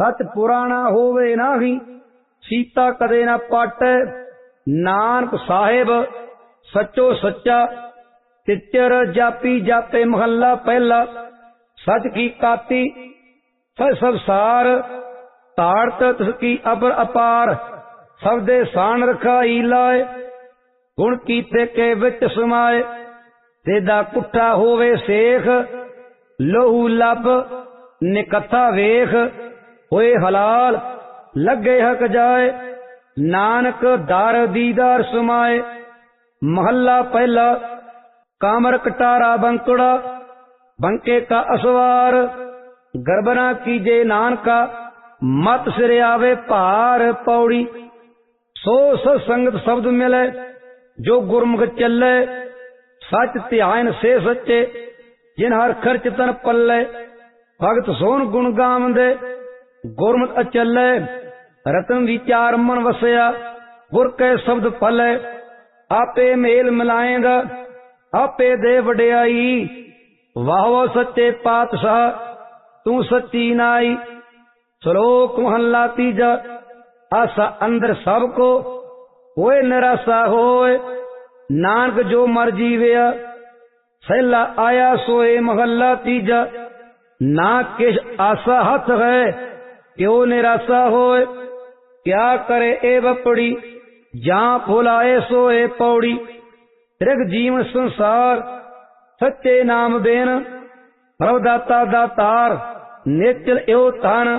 सच पुराना होवे नाही, सीता कदे ना पाटै। नानक साहिब सचो सच्चा, तिचर जापी जापे। महला पहला। सच की काती सब सार, ताड़त तिसकी अबर अपार। सबदे सान रखाई लाए, गुण कीते के विच समाए। तेदा कुट्ठा होवे सेख, लोहू लब निकथा वेख। होए हलाल लगे हक जाए, नानक दार दीदार समाए। महला पहला। कामर कटारा बंकुड़ा, बंके का असवार। गर्भना कीजे नानका, मत सिर आवे भार। पौड़ी। सो सत्संगत शब्द मिले, जो गुरमुख चले। सच ध्यान से सच्चे, जिन हर खर्च तन पल्ले। भगत सोन गुण गावंदे, गुरमत अचले। रतन विचार मन वसया, गुर के शब्द फले। आपे मेल मिलाएगा, आपे दे वडियाई। वाह वाह सच्चे पातशाह, तू सच्ची नाई। श्लोक महला तीजा। आसा अंदर सबको, होए निराशा होए। नानक जो मर जीवया, सैला आया सोए। महला तीजा। ना किस आशा हथ है, क्यों निराशा होए। क्या करे ए बपड़ी, जहां फुलाए सोए। पौड़ी। त्रिग जीवन संसार, सच्चे नाम बेन। प्रभ दाता दातार, नेचल एव धन।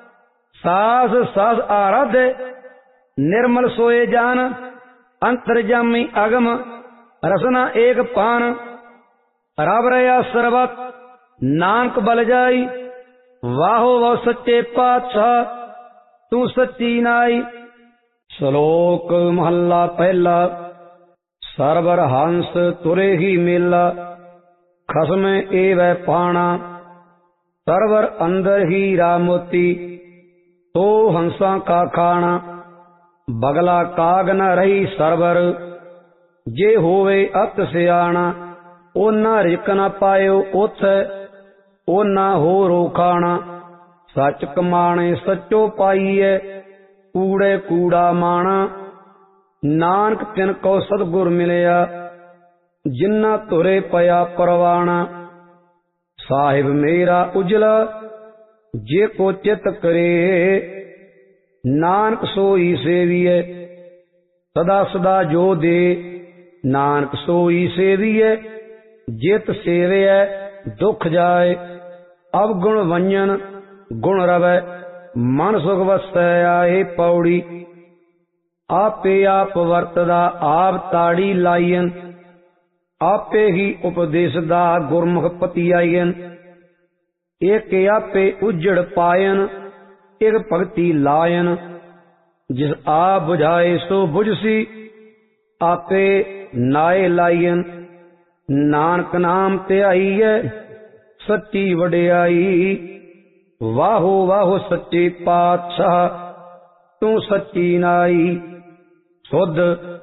सास सास आराधे, निर्मल सोए जान। अंतर्जामी अगम, रसना एक पान। रब रया सरबत, नानक बल जाई। वाहो वाह सच्चे पातशाह, तू सच्ची नाई। श्लोक महला पहला। सरवर हंस तुरे ही मेला, खसम एव पाणा। सरवर अंदर ही रामोती, तो हंसा का खाना। बगला काग न रही सरवर, जे होवे अत सियाणा। ओना रिक न पायो उथ, ओना हो रोखाणा। सच कमाणे सचो पाईए, कूड़े कूड़ा माणा। नानक तिन को सतगुर मिलया, जिन्ना तुरे पया परवाणा। साहिब मेरा उजला, जे को चित करे। नानक सोई सेविए, सदा सदा जो दे। नानक सोई सेविए, जित सेविए दुख जाए। अवगुण वंजन गुण रवै, मन सुख वसै आए। पौड़ी। आपे आप वरतदा, आप ताड़ी लाईन। आपे ही उपदेशदा, गुरमुख पति आईन। एक आपे उजड़ पायन, एक भगति लायन। जिस आप बुझाए सो बुझसी, आपे नाए लायन। नानक नाम ध्याई है, सच्ची वडियाई। वाहो वाहो सच्चे पातशाह, तू सच्ची नाई। सुध